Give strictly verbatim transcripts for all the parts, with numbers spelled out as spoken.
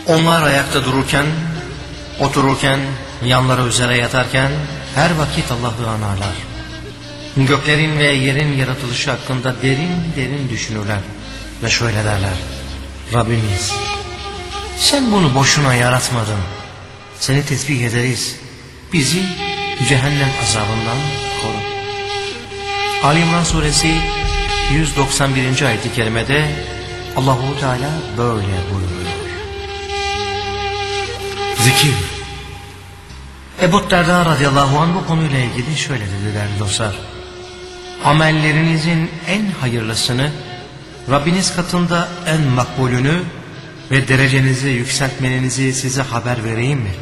Onlar ayakta dururken, otururken, yanları üzere yatarken her vakit Allah'ı anarlar. Göklerin ve yerin yaratılışı hakkında derin derin düşünürler ve şöyle derler: Rabbimiz, sen bunu boşuna yaratmadın. Seni tesbih ederiz. Bizi cehennem azabından koru. Ali İmran suresi yüz doksan birinci ayet-i kerimede Allahu Teala böyle buyuruyor: Zikir. Ebu Derda radıyallahu anh bu konuyla ilgili şöyle dedi değerli dostlar: amellerinizin en hayırlısını, Rabbiniz katında en makbulünü ve derecenizi yükseltmenizi size haber vereyim mi?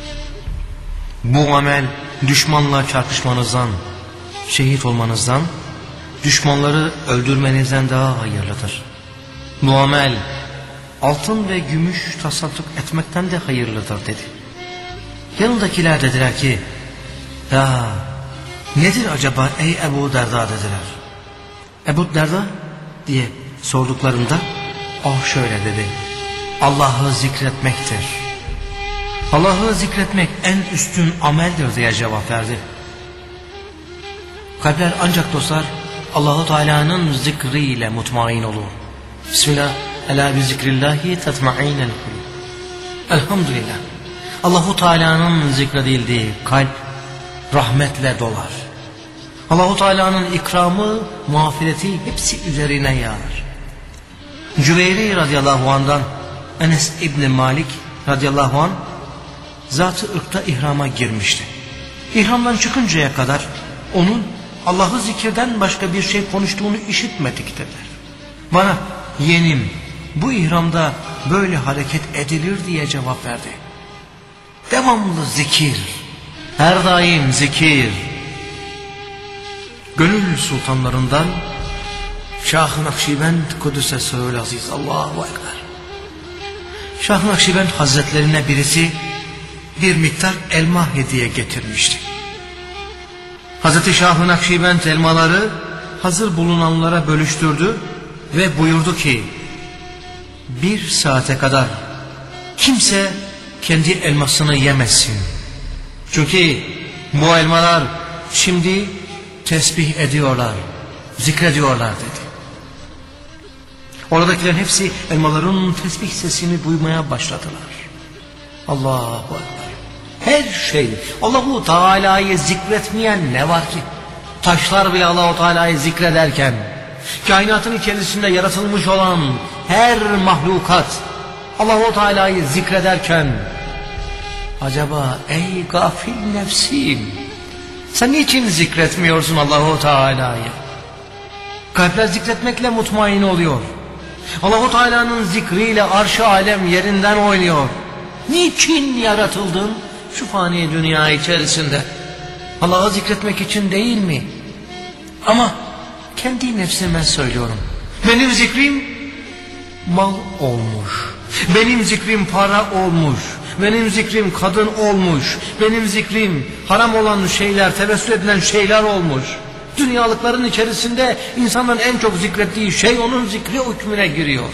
Bu amel düşmanla çarpışmanızdan, şehit olmanızdan, düşmanları öldürmenizden daha hayırlıdır. Bu amel altın ve gümüş tasadduk etmekten de hayırlıdır dedi. Yanındakiler dediler ki, ya nedir acaba ey Ebu Derda dediler. Ebu Derda diye sorduklarında oh şöyle dedi: Allah'ı zikretmektir. Allah'ı zikretmek en üstün ameldir diye cevap verdi. Kalpler ancak dostlar Allah-u Teala'nın zikriyle mutmain olur. Bismillah, ela bi zikrillahi tetmainel kulub. Elhamdülillah, Allah-u Teala'nın zikredildiği kalp rahmetle dolar. Allah-u Teala'nın ikramı, mağfireti hepsi üzerine yağar. Cüveyri radıyallahu anh'dan Enes İbni Malik radıyallahu anh zat-ı ırkta ihrama girmişti. İhramdan çıkıncaya kadar onun Allah'ı zikirden başka bir şey konuştuğunu işitmedik dediler. Bana yeğenim bu ihramda böyle hareket edilir diye cevap verdi. Devamlı zikir, her daim zikir. Gönül sultanlarından Şah-ı Nakşibend Kudüs'e sığır aziz, Allahu Ekber. Şah-ı Nakşibend Hazretlerine birisi bir miktar elma hediye getirmişti. Hazreti Şah-ı Nakşibend elmaları hazır bulunanlara bölüştürdü ve buyurdu ki, bir saate kadar kimse kendi elmasını yemesin. Çünkü bu elmalar şimdi tesbih ediyorlar, zikrediyorlar dedi. Oradakilerin hepsi elmaların tesbih sesini duymaya başladılar. Allahu Ekber. Her şey, Allahu Teala'yı zikretmeyen ne var ki? Taşlar bile Allahu Teala'yı zikrederken, kainatın içerisinde yaratılmış olan her mahlukat Allahu Teala'yı zikrederken, acaba ey gafil nefsim, sen niçin zikretmiyorsun Allahu Teala'yı? Kalpler zikretmekle mutmain oluyor. Allahu Teala'nın zikriyle arş-ı alem yerinden oynuyor. Niçin yaratıldın şu fani dünya içerisinde? Allah'ı zikretmek için değil mi? Ama kendi nefsime söylüyorum. Benim zikrim mal olmuş. Benim zikrim para olmuş. Benim zikrim kadın olmuş. Benim zikrim haram olan şeyler, tevessül edilen şeyler olmuş. Dünyalıkların içerisinde insanların en çok zikrettiği şey onun zikri hükmüne giriyor.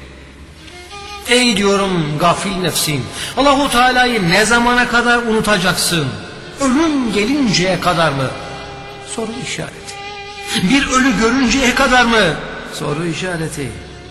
Ey diyorum gafil nefsim, Allahu Teala'yı ne zamana kadar unutacaksın? Ölüm gelinceye kadar mı? Soru işareti. Bir ölü görünceye kadar mı? Soru işareti.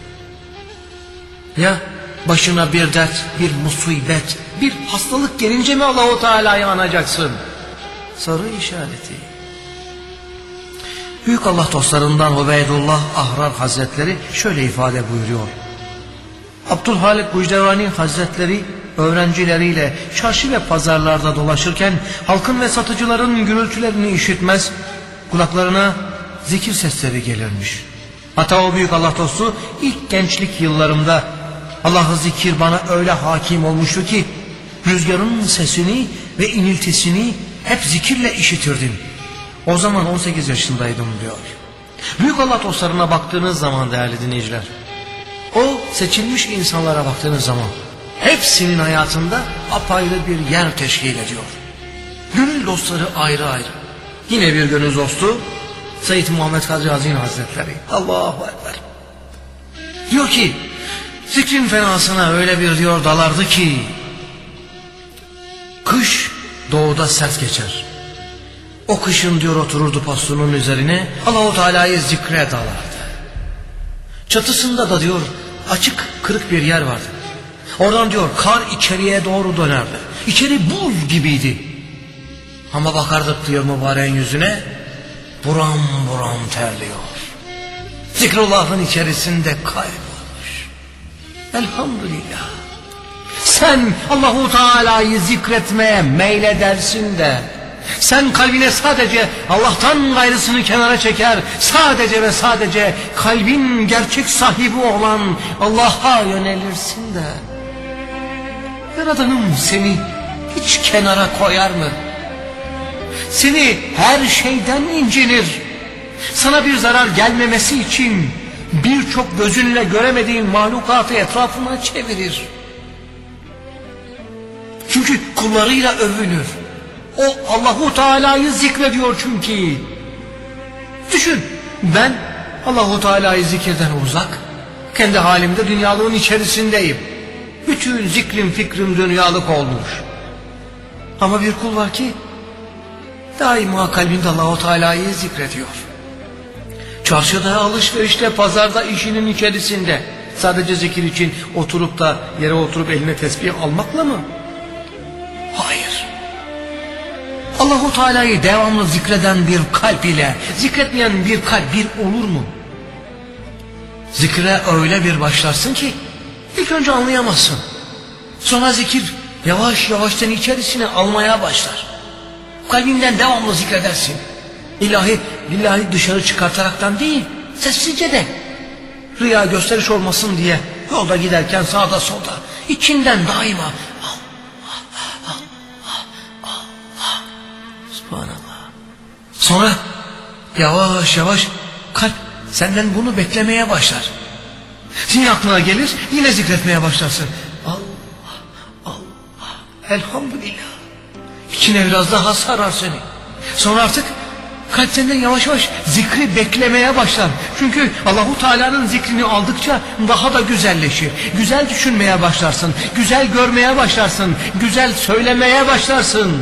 Ya başına bir dert, bir musibet, bir hastalık gelince mi Allahu Teala'yı anacaksın? Soru işareti. Büyük Allah dostlarından Ubeydullah Ahrar Hazretleri şöyle ifade buyuruyor: Abdülhalik Bucdevani Hazretleri öğrencileriyle çarşı ve pazarlarda dolaşırken halkın ve satıcıların gürültülerini işitmez, kulaklarına zikir sesleri gelirmiş. Hatta o büyük Allah dostu ilk gençlik yıllarımda Allah'ı zikir bana öyle hakim olmuştu ki rüzgarın sesini ve iniltisini hep zikirle işitirdim. O zaman on sekiz yaşındaydım diyor. Büyük Allah dostlarına baktığınız zaman değerli dinleyiciler, o seçilmiş insanlara baktığınız zaman hepsinin hayatında apayrı bir yer teşkil ediyor. Gönül dostları ayrı ayrı. Yine bir gönül dostu Seyyid Muhammed Kadri Hazin Hazretleri. Allahu Ekber. Diyor ki Zikrin fenasına öyle bir diyor dalardı ki, kış doğuda sert geçer. O kışın diyor otururdu pastonun üzerine, Allah-u Teala'yı zikre dalardı. Çatısında da diyor açık kırık bir yer vardı. Oradan diyor kar içeriye doğru dönerdi. İçeri buz gibiydi. Ama bakardık diyor mübareğin yüzüne, buram buram terliyor. Zikrullah'ın içerisinde kaybolmuş. Elhamdülillah. Sen Allahu Teala'yı zikretmeye meyledersin de, sen kalbine sadece Allah'tan gayrısını kenara çeker, sadece ve sadece kalbin gerçek sahibi olan Allah'a yönelirsin de, Yaradanım seni hiç kenara koyar mı? Seni her şeyden incinir. Sana bir zarar gelmemesi için birçok gözünle göremediğin mahlukatı etrafına çevirir. Çünkü kullarıyla övünür. O Allahu Teala'yı zikrediyor çünkü. Düşün, ben Allahu Teala'yı zikirden uzak, kendi halimde dünyalığın içerisindeyim. Bütün zikrim fikrim dünyalık olmuş. Ama bir kul var ki daima kalbinde Allahu Teala'yı zikrediyor. Çarşıda, alışverişte, pazarda, işinin içerisinde. Sadece zikir için oturup da yere oturup eline tesbih almakla mı? Hayır. Allahu Teala'yı devamlı zikreden bir kalp ile zikretmeyen bir kalp bir olur mu? Zikre öyle bir başlarsın ki ilk önce anlayamazsın. Sonra zikir yavaş yavaş seni içerisine almaya başlar. Kalbinden devamlı zikredersin. İlahi, billahi dışarı çıkartaraktan değil, sessizce de. Rüya gösteriş olmasın diye yolda giderken sağda solda içinden daima Allah, Allah, Allah, Allah, Subhanallah. Sonra yavaş yavaş kalp senden bunu beklemeye başlar. Senin aklına gelir, yine zikretmeye başlarsın. Allah, Allah, elhamdülillah. İçine biraz daha sarar seni. Sonra artık kalp senden yavaş yavaş zikri beklemeye başlar. Çünkü Allahu Teala'nın zikrini aldıkça daha da güzelleşir. Güzel düşünmeye başlarsın, güzel görmeye başlarsın, güzel söylemeye başlarsın.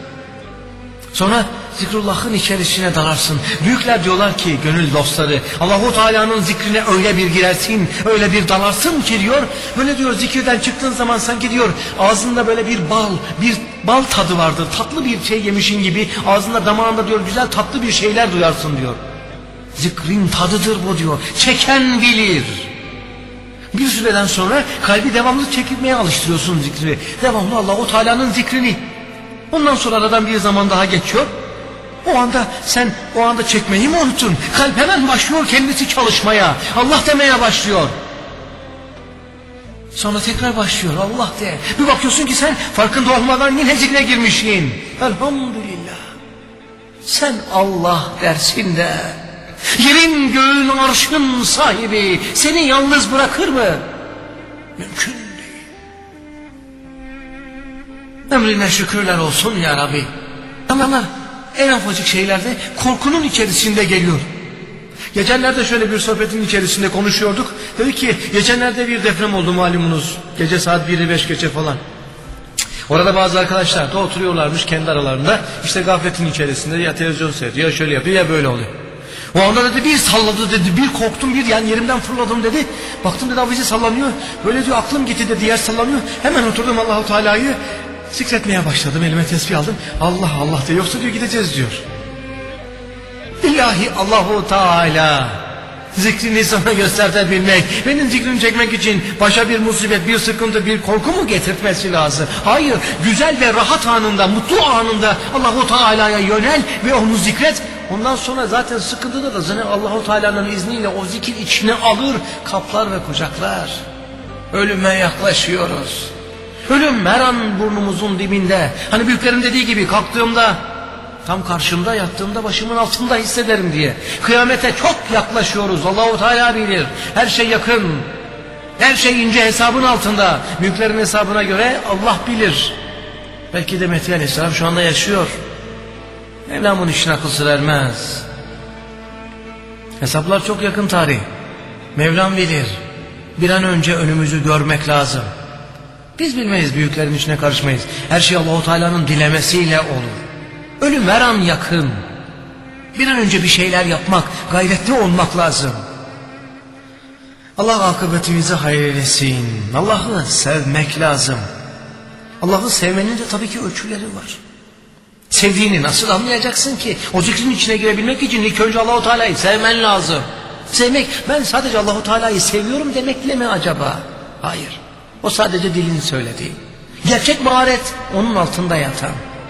Sonra zikrullah'ın içerisine dalarsın. Büyükler diyorlar ki, gönül dostları, Allahu Teala'nın zikrine öyle bir girersin, öyle bir dalarsın ki diyor, böyle diyor zikirden çıktığın zaman sanki diyor ağzında böyle bir bal, bir bal tadı vardır. Tatlı bir şey yemişin gibi ağzında damağında diyor güzel tatlı bir şeyler duyarsın diyor. Zikrin tadıdır bu diyor. Çeken bilir. Bir süreden sonra kalbi devamlı çekilmeye alıştırıyorsun zikri. Devamlı Allahu Teala'nın zikrini. Ondan sonra aradan bir zaman daha geçiyor. O anda sen o anda çekmeyi mi unuttun? Kalp hemen başlıyor kendisi çalışmaya. Allah demeye başlıyor. Sonra tekrar başlıyor Allah de. Bir bakıyorsun ki sen farkında olmadan yine zikre girmişsin. Elhamdülillah. Sen Allah dersin de yerin göğün arşın sahibi seni yalnız bırakır mı? Mümkün değil. Emrine şükürler olsun ya Rabbi. Ama en ufacık şeylerde korkunun içerisinde geliyor. Geçenlerde şöyle bir sohbetin içerisinde konuşuyorduk. Dedi ki geçenlerde bir deprem oldu malumunuz. Gece saat biri beş geçe falan. Orada bazı arkadaşlar da oturuyorlarmış kendi aralarında. İşte gafletin içerisinde ya televizyon seyrediyor ya şöyle yapıyor ya böyle oluyor. O anda dedi bir salladı dedi, bir korktum, bir yani yerimden fırladım dedi. Baktım dedi avize sallanıyor. Böyle diyor aklım gitti dedi, yer sallanıyor. Hemen oturdum Allahu Teala'yı zikretmeye başladım, elime tesbih aldım. Allah Allah diyor, yoksa diyor gideceğiz diyor. İlahi Allahu Teala zikrini sana göstertebilmek, benim zikrimi çekmek için başa bir musibet, bir sıkıntı, bir korku mu getirtmesi lazım? Hayır, güzel ve rahat anında, mutlu anında Allahu Teala'ya yönel ve onu zikret. Ondan sonra zaten sıkıntıda da zaten Allahu Teala'nın izniyle o zikir içine alır, kaplar ve kucaklar. Ölüme yaklaşıyoruz. Ölüm her an burnumuzun dibinde. Hani büyüklerin dediği gibi kalktığımda tam karşımda, yattığımda başımın altında hissederim diye. Kıyamete çok yaklaşıyoruz. Allahu Teala bilir. Her şey yakın. Her şey ince hesabın altında. Büyüklerin hesabına göre Allah bilir. Belki de Mehdi Aleyhisselam şu anda yaşıyor. Mevlam'ın işine akıl sır ermez. Hesaplar çok yakın tarih. Mevlam bilir. Bir an önce önümüzü görmek lazım. Biz bilmeyiz, büyüklerin içine karışmayız. Her şey Allah-u Teala'nın dilemesiyle olur. Ölüm her an yakın. Bir an önce bir şeyler yapmak, gayretli olmak lazım. Allah akıbetimizi hayır eylesin. Allah'ı sevmek lazım. Allah'ı sevmenin de tabii ki ölçüleri var. Sevdiğini nasıl anlayacaksın ki? O zikrin içine girebilmek için ilk önce Allah-u Teala'yı sevmen lazım. Sevmek, ben sadece Allah-u Teala'yı seviyorum demekle mi acaba? Hayır. O sadece dilin söylediği. Gerçek maharet onun altında yatan.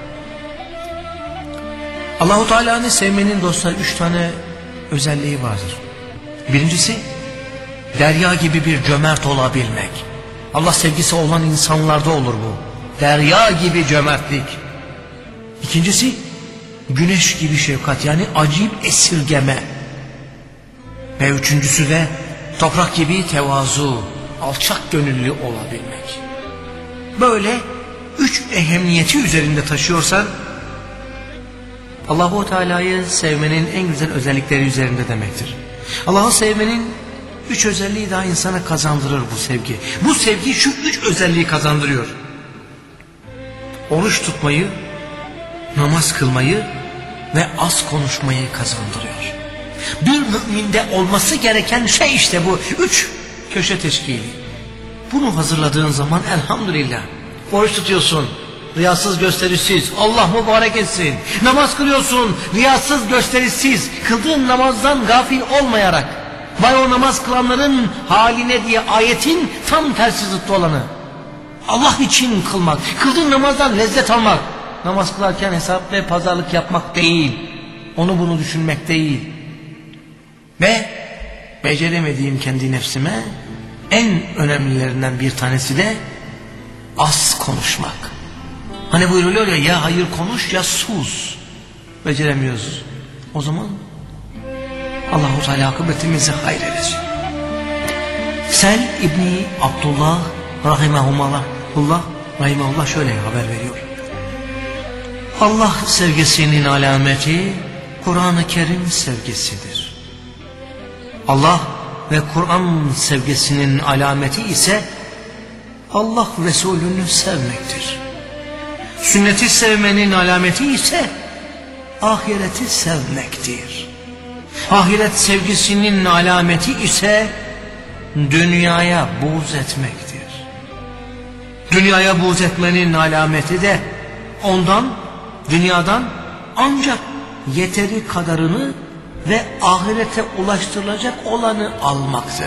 Allah-u Teala'nı sevmenin dostlar üç tane özelliği vardır. Birincisi, derya gibi bir cömert olabilmek. Allah sevgisi olan insanlarda olur bu. Derya gibi cömertlik. İkincisi, güneş gibi şefkat, yani acayip esirgeme. Ve üçüncüsü de toprak gibi tevazu, alçak gönüllü olabilmek. Böyle üç ehemmiyeti üzerinde taşıyorsan, Allah-u Teala'yı sevmenin en güzel özellikleri üzerinde demektir. Allah'ı sevmenin üç özelliği daha insana kazandırır bu sevgi. Bu sevgi şu üç özelliği kazandırıyor. Oruç tutmayı, namaz kılmayı ve az konuşmayı kazandırıyor. Bir müminde olması gereken şey işte bu. Üç köşe teşkili. Bunu hazırladığın zaman elhamdülillah. Oruç tutuyorsun, riyasız gösterişsiz, Allah mübarek etsin. Namaz kılıyorsun, riyasız gösterişsiz, kıldığın namazdan gafil olmayarak. Vay o namaz kılanların haline diye ayetin tam tersi zıttı olanı. Allah için kılmak, kıldığın namazdan lezzet almak. Namaz kılarken hesap ve pazarlık yapmak değil, onu bunu düşünmek değil. Ve beceremediğim kendi nefsime en önemlilerinden bir tanesi de az konuşmak. Hani buyuruluyor ya, ya hayır konuş ya sus. Beceremiyoruz. O zaman Allah-u Teala akıbetimizi hayır eylesin. Sel İbni Abdullah rahimahullah rahimahullah şöyle haber veriyor. Allah sevgisinin alameti Kur'an-ı Kerim sevgisidir. Allah ve Kur'an sevgisinin alameti ise Allah Resulü'nü sevmektir. Sünneti sevmenin alameti ise ahireti sevmektir. Ahiret sevgisinin alameti ise dünyaya buğz etmektir. Dünyaya buğz etmenin alameti de ondan, dünyadan ancak yeteri kadarını ve ahirete ulaştırılacak olanı almaktır.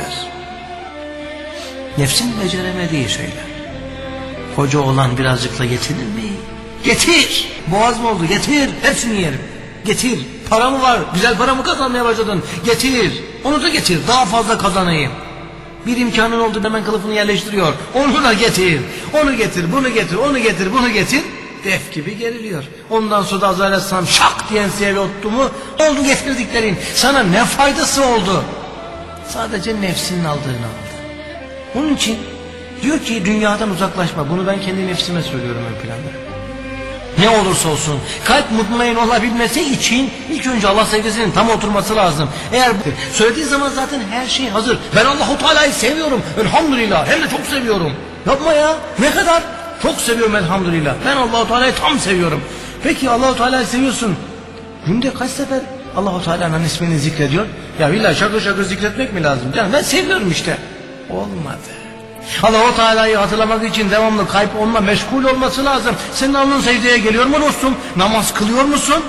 Nefsin beceremediği şeyler. Koca olan birazcıkla yetinir mi? Getir! Boğaz mı oldu? Getir! Hepsini yerim. Getir! Para mı var? Güzel para mı kazanmaya başladın? Getir! Onu da getir. Daha fazla kazanayım. Bir imkanın oldu, hemen kılıfını yerleştiriyor. Onu da getir. Onu getir, bunu getir, onu getir, bunu getir. Def gibi geriliyor. Ondan sonra da Azrail Aleyhisselam şak diyen siyeve ottu mu? Oldu getirdiklerin. Sana ne faydası oldu? Sadece nefsinin aldığını aldı. Onun için diyor ki dünyadan uzaklaşma. Bunu ben kendi nefsime söylüyorum ön planda. Ne olursa olsun kalp mutmain olabilmesi için ilk önce Allah sevgisinin tam oturması lazım. Eğer söylediği zaman zaten her şey hazır. Ben Allah-u Teala'yı seviyorum. Elhamdülillah. Hem de çok seviyorum. Yapma ya. Ne kadar? Çok seviyorum elhamdülillah. Ben Allah-u Teala'yı tam seviyorum. Peki Allah-u Teala'yı seviyorsun. Günde kaç sefer Allah-u Teala'nın ismini zikrediyor? Ya billahi şakır şakır zikretmek mi lazım? Yani ben seviyorum işte. Olmadı. Allah-u Teala'yı hatırlamak için devamlı kalp onunla meşgul olması lazım. Senin alnın secdeye geliyor mu dostum? Namaz kılıyor musun?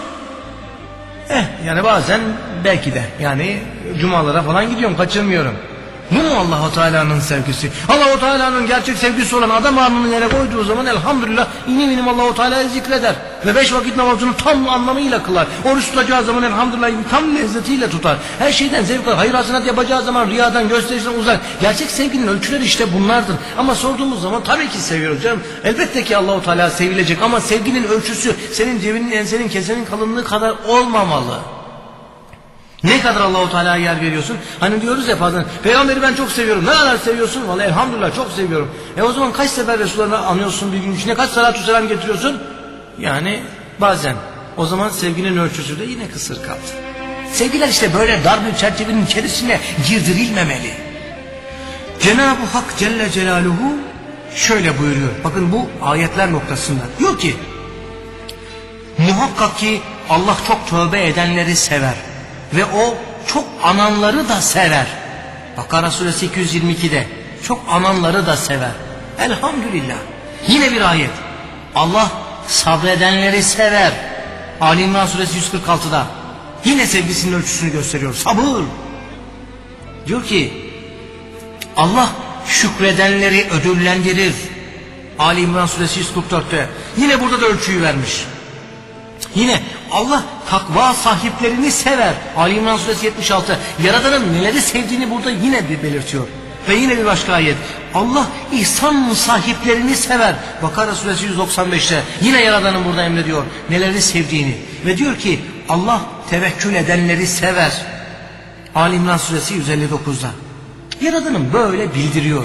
Eh yani bazen belki de yani cumalara falan gidiyorum, kaçırmıyorum. Bu mu Allah-u Teala'nın sevgisi? Allah-u Teala'nın gerçek sevgisi olan adam alnını yere koyduğu zaman elhamdülillah inim inim Allah-u Teala'yı zikreder. Ve beş vakit namazını tam anlamıyla kılar. Oruç tutacağı zaman elhamdülillah tam lezzetiyle tutar. Her şeyden zevk alır. Hayır hasenat yapacağı zaman riyadan, gösterişten uzak. Gerçek sevginin ölçüleri işte bunlardır. Ama sorduğumuz zaman tabii ki seviyoruz canım. Elbette ki Allah-u Teala sevilecek ama sevginin ölçüsü senin cebinin, ensenin, kesenin kalınlığı kadar olmamalı. Ne kadar Allah-u Teala'ya yer veriyorsun? Hani diyoruz ya bazen, peygamberi ben çok seviyorum. Ne kadar seviyorsun? Vallahi elhamdülillah çok seviyorum. E o zaman kaç sefer Resulullah'ı anıyorsun bir gün içine? Kaç salatu selam getiriyorsun? Yani bazen. O zaman sevginin ölçüsü de yine kısır kaldı. Sevgiler işte böyle dar bir çerçevenin içerisine girdirilmemeli. Cenab-ı Hak Celle Celaluhu şöyle buyuruyor. Bakın bu ayetler noktasında. Diyor ki muhakkak ki Allah çok tövbe edenleri sever. Ve o çok ananları da sever. Bakara suresi iki yüz yirmi ikide çok ananları da sever. Elhamdülillah. Yine bir ayet. Allah sabredenleri sever. Ali İmran suresi yüz kırk altıda. Yine sevgisinin ölçüsünü gösteriyor. Sabır. Diyor ki Allah şükredenleri ödüllendirir. Ali İmran suresi yüz kırk dörtte. Yine burada da ölçüyü vermiş. Yine Allah takva sahiplerini sever. Ali İmran suresi yetmiş altı. Yaradanın neleri sevdiğini burada yine bir belirtiyor. Ve yine bir başka ayet. Allah ihsan sahiplerini sever. Bakara suresi yüz doksan beşte. Yine Yaradanın burada emrediyor neleri sevdiğini. Ve diyor ki Allah tevekkül edenleri sever. Ali İmran suresi yüz elli dokuzda. Yaradanın böyle bildiriyor.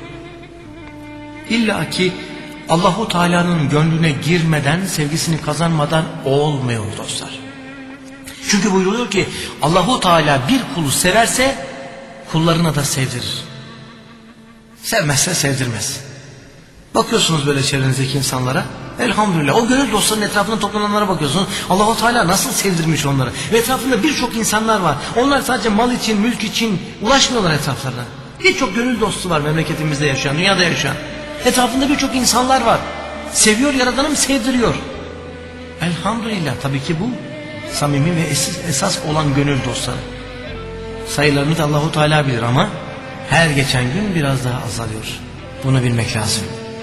İlla ki Allahu Teala'nın gönlüne girmeden, sevgisini kazanmadan olmuyor dostlar. Çünkü buyuruyor ki Allahu Teala bir kulu severse kullarına da sevdirir. Sevmezse sevdirmez. Bakıyorsunuz böyle çevrenizdeki insanlara. Elhamdülillah o gönül dostlarının etrafında toplananlara bakıyorsunuz. Allahu Teala nasıl sevdirmiş onları. Ve etrafında birçok insanlar var. Onlar sadece mal için, mülk için ulaşmıyorlar etraflarına. Birçok gönül dostu var memleketimizde yaşayan, dünyada yaşayan. Etrafında birçok insanlar var. Seviyor Yaradanım, sevdiriyor. Elhamdülillah tabii ki bu samimi ve esas, esas olan gönül dostları. Sayılarını da Allahu Teala bilir ama her geçen gün biraz daha azalıyor. Bunu bilmek lazım.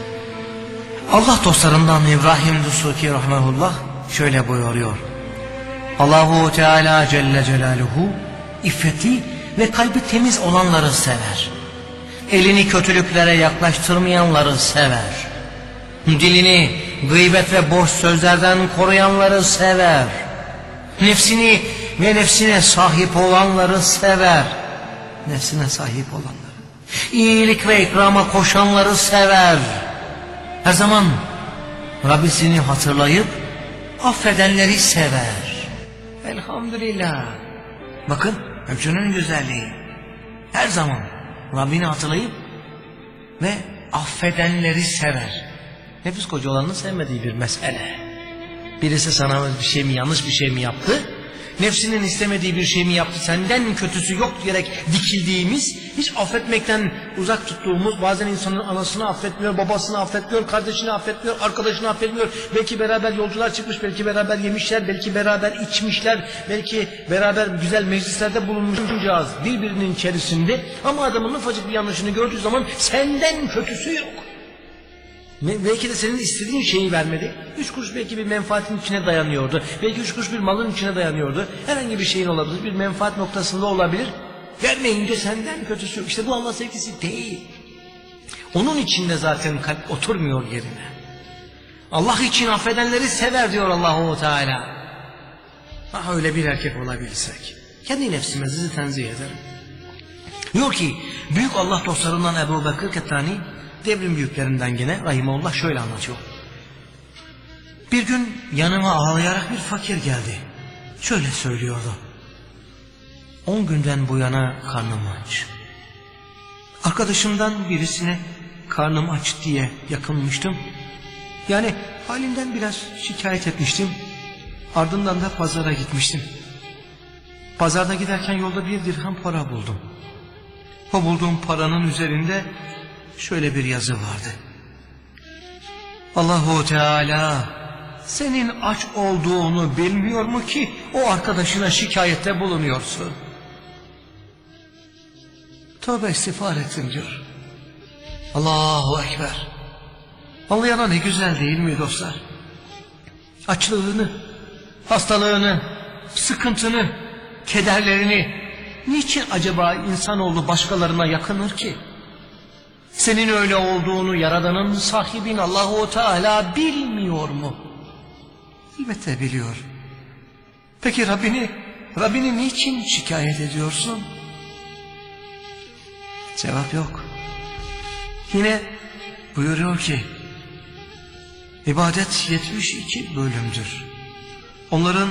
Allah dostlarından İbrahim Dusuki rahmetullah şöyle buyuruyor. Allahu Teala Celle Celaluhu iffeti ve kalbi temiz olanları sever. Elini kötülüklere yaklaştırmayanları sever. Dilini gıybet ve boş sözlerden koruyanları sever. Nefsini ve nefsine sahip olanları sever. Nefsine sahip olanları. İyilik ve ikrama koşanları sever. Her zaman Rabbisini hatırlayıp affedenleri sever. Elhamdülillah. Bakın ölçünün güzelliği. Her zaman Rabbini hatırlayıp ve affedenleri sever. Nefis kocalarının sevmediği bir mesele. Birisi sana bir şey mi, yanlış bir şey mi yaptı? Nefsinin istemediği bir şey mi yaptı? Senden kötüsü yok diyerek dikildiğimiz, hiç affetmekten uzak tuttuğumuz, bazen insanın anasını affetmiyor, babasını affetmiyor, kardeşini affetmiyor, arkadaşını affetmiyor. Belki beraber yolcular çıkmış, belki beraber yemişler, belki beraber içmişler, belki beraber güzel meclislerde bulunmuşcağız birbirinin içerisinde. Ama adamın ufacık bir yanlışını gördüğü zaman senden kötüsü yok. Belki de senin istediğin şeyi vermedi. Üç kuruş belki bir menfaatin içine dayanıyordu. Belki üç kuruş bir malın içine dayanıyordu. Herhangi bir şeyin olabilir. Bir menfaat noktasında olabilir. Vermeyince senden kötüsü yok. İşte bu Allah sevgisi değil. Onun içinde zaten kalp oturmuyor yerine. Allah için affedenleri sever diyor Allahu Teala. Ah öyle bir erkek olabilsek. Kendi nefsime sizi tenzih ederim. Diyor ki büyük Allah dostlarından Ebu Bekir Kettani devrim büyüklerinden gene rahimullah şöyle anlatıyor. Bir gün yanıma ağlayarak bir fakir geldi. Şöyle söylüyordu. On günden bu yana karnım aç. Arkadaşımdan birisine karnım aç diye yakınmıştım. Yani halinden biraz şikayet etmiştim. Ardından da pazara gitmiştim. Pazarda giderken yolda bir dirhem para buldum. O bulduğum paranın üzerinde şöyle bir yazı vardı. Allahu Teala senin aç olduğunu bilmiyor mu ki o arkadaşına şikayette bulunuyorsun? Tövbe istiğfar ettim diyor. Allahu Ekber. Anlayana ne güzel değil mi dostlar? Açlığını, hastalığını, sıkıntını, kederlerini niçin acaba insanoğlu başkalarına yakınır ki? Senin öyle olduğunu Yaradan'ın sahibin Allahu Teala bilmiyor mu? Elbette biliyor. Peki Rabbini, Rabbini niçin şikayet ediyorsun? Cevap yok. Yine buyuruyor ki, ibadet yetmiş iki bölümdür. Onların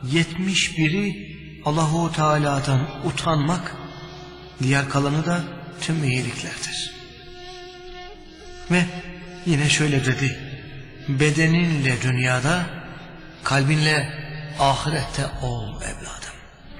yetmiş biri Allahu Teala'dan utanmak, diğer kalanı da tüm iyiliklerdir. Ve yine şöyle dedi: bedeninle dünyada, kalbinle ahirette ol evladım.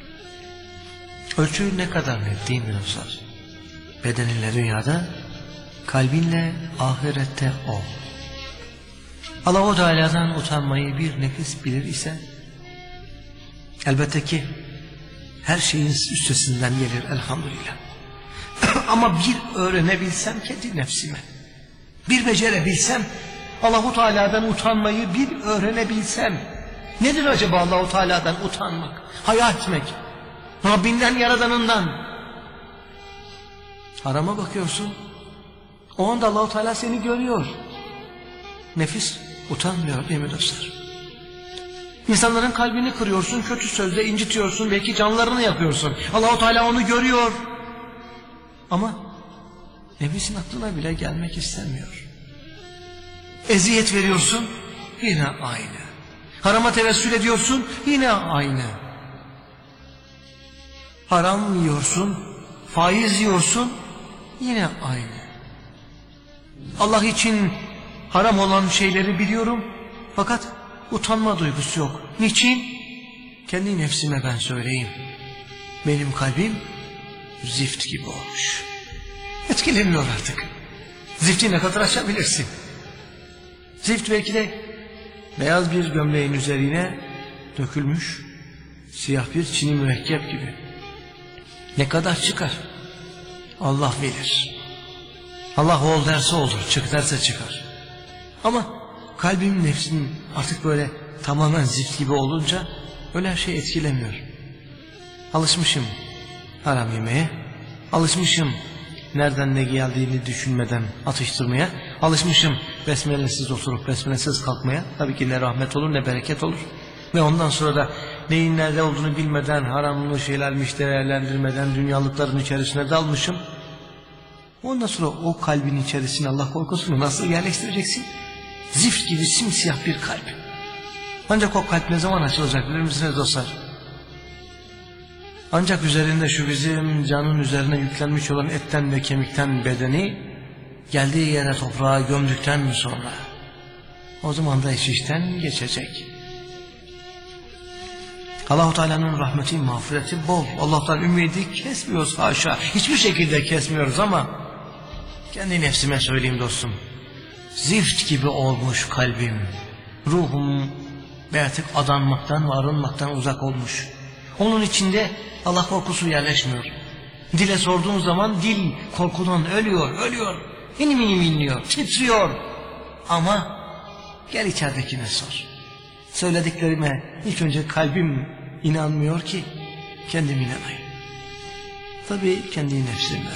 Ölçü ne kadar net değil mi dostlar? Bedeninle dünyada, kalbinle ahirette ol. Allah-u Teala'dan utanmayı bir nefis bilir ise, elbette ki her şeyin üstesinden gelir elhamdülillah. Ama bir öğrenebilsem kendi nefsime, bir becerebilsem, Allah-u Teala'dan utanmayı bir öğrenebilsem, nedir acaba Allah-u Teala'dan utanmak, haya etmek, Rabbinden, Yaradanından? Harama bakıyorsun, o anda Allah-u Teala seni görüyor. Nefis utanmıyor değil mi dostlar? İnsanların kalbini kırıyorsun, kötü sözle incitiyorsun, belki canlarını yakıyorsun. Allah-u Teala onu görüyor. Ama nefisin aklına bile gelmek istemiyor. Eziyet veriyorsun, yine aynı. Harama tevessül ediyorsun, yine aynı. Haram yiyorsun, faiz yiyorsun, yine aynı. Allah için haram olan şeyleri biliyorum, fakat utanma duygusu yok. Niçin? Kendi nefsime ben söyleyeyim. Benim kalbim zift gibi olmuş. Etkilemiyor artık. Zifti ne kadar açabilirsin? Zift belki de beyaz bir gömleğin üzerine dökülmüş siyah bir çini mürekkep gibi. Ne kadar çıkar? Allah bilir. Allah ol derse olur, çık derse çıkar. Ama kalbim, nefsim artık böyle tamamen zift gibi olunca öyle her şey etkilemiyor. Alışmışım haram yemeye, alışmışım nereden ne geldiğini düşünmeden atıştırmaya, alışmışım besmelesiz oturup besmelesiz kalkmaya. Tabii ki ne rahmet olur ne bereket olur. Ve ondan sonra da neyin nerede olduğunu bilmeden, haramlı şeylermiş değerlendirmeden dünyalıkların içerisine dalmışım. Ondan sonra o kalbin içerisine Allah korkusunu nasıl yerleştireceksin? Zift gibi simsiyah bir kalp. Ancak o kalp ne zaman açılacak bilir misiniz dostlar? Ancak üzerinde şu bizim canın üzerine yüklenmiş olan etten ve kemikten bedeni geldiği yere toprağa gömdükten sonra o zaman da iş işten geçecek. Allah-u Teala'nın rahmeti, mağfireti bol. Allah'tan ümidi kesmiyoruz haşa. Hiçbir şekilde kesmiyoruz ama kendi nefsime söyleyeyim dostum. Zift gibi olmuş kalbim. Ruhum artık adanmaktan ve arınmaktan uzak olmuş. Onun içinde Allah korkusu yerleşmiyor. Dile sorduğun zaman dil korkudan ölüyor, ölüyor. İnim inim inliyor, titriyor. Ama gel içeridekine sor. Söylediklerime ilk önce kalbim inanmıyor ki kendim inanayım. Tabii kendi nefsime.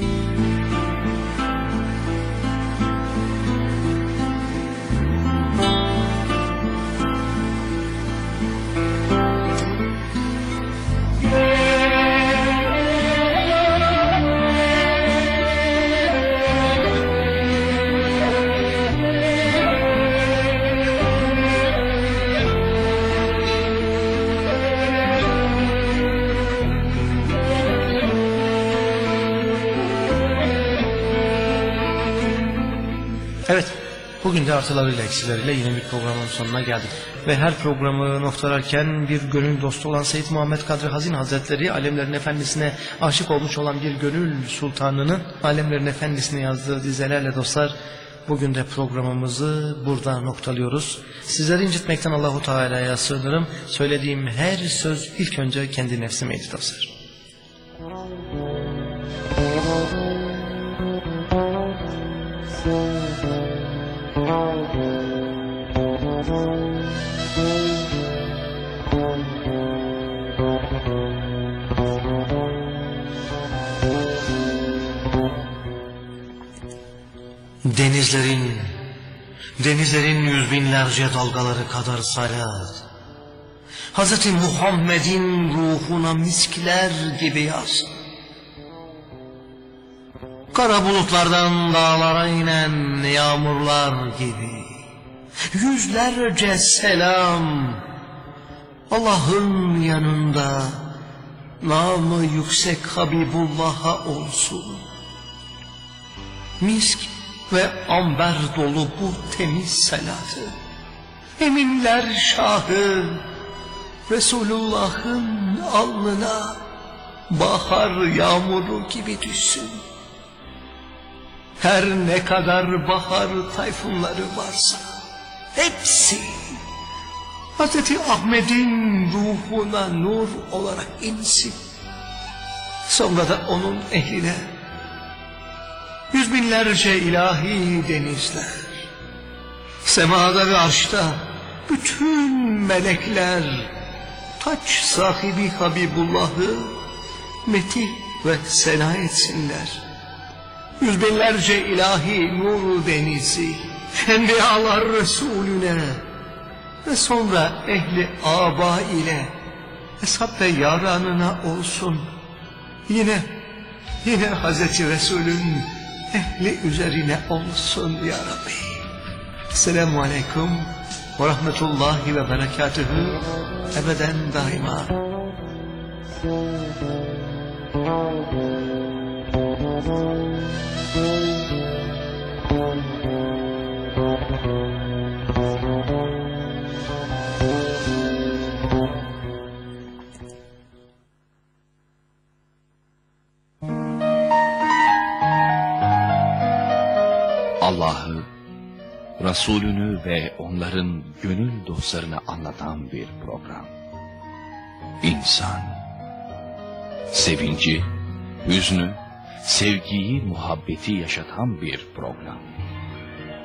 Evet, bugün de artılarıyla eksileriyle yine bir programın sonuna geldik. Ve her programı noktalarken bir gönül dostu olan Seyyid Muhammed Kadri Hazin Hazretleri, alemlerin efendisine aşık olmuş olan bir gönül sultanının alemlerin efendisine yazdığı dizelerle dostlar, bugün de programımızı burada noktalıyoruz. Sizleri incitmekten Allahu Teala'ya sığınırım. Söylediğim her söz ilk önce kendi nefsimeydi dostlar. Denizlerin, denizlerin yüz binlerce dalgaları kadar sarar. Hazreti Muhammed'in ruhuna miskler gibi yaz. Kara bulutlardan dağlara inen yağmurlar gibi. Yüzlerce selam Allah'ın yanında namı yüksek Habibullah'a olsun. Misk ve amber dolu bu temiz salatı, eminler şahı Resulullah'ın alnına bahar yağmuru gibi düşsün. Her ne kadar bahar tayfunları varsa hepsi Hazreti Ahmet'in ruhuna nur olarak insin. Sonra da onun ehline yüz binlerce ilahi denizler, semada ve arşta bütün melekler taç sahibi Habibullah'ı metih ve sena etsinler. Yüz binlerce ilahi nur denizi Enbiyalar Resulüne ve sonra ehli aba ile hesap ve yaranına olsun. Yine yine Hazreti Resul'ün ehli üzerine olsun ya Rabbi. Esselamu Aleyküm ve Rahmetullahi ve Berekatühü ebeden daima. Allah'ı, Resulünü ve onların gönül dostlarını anlatan bir program. İnsan, sevinci, hüznü, sevgiyi, muhabbeti yaşatan bir program.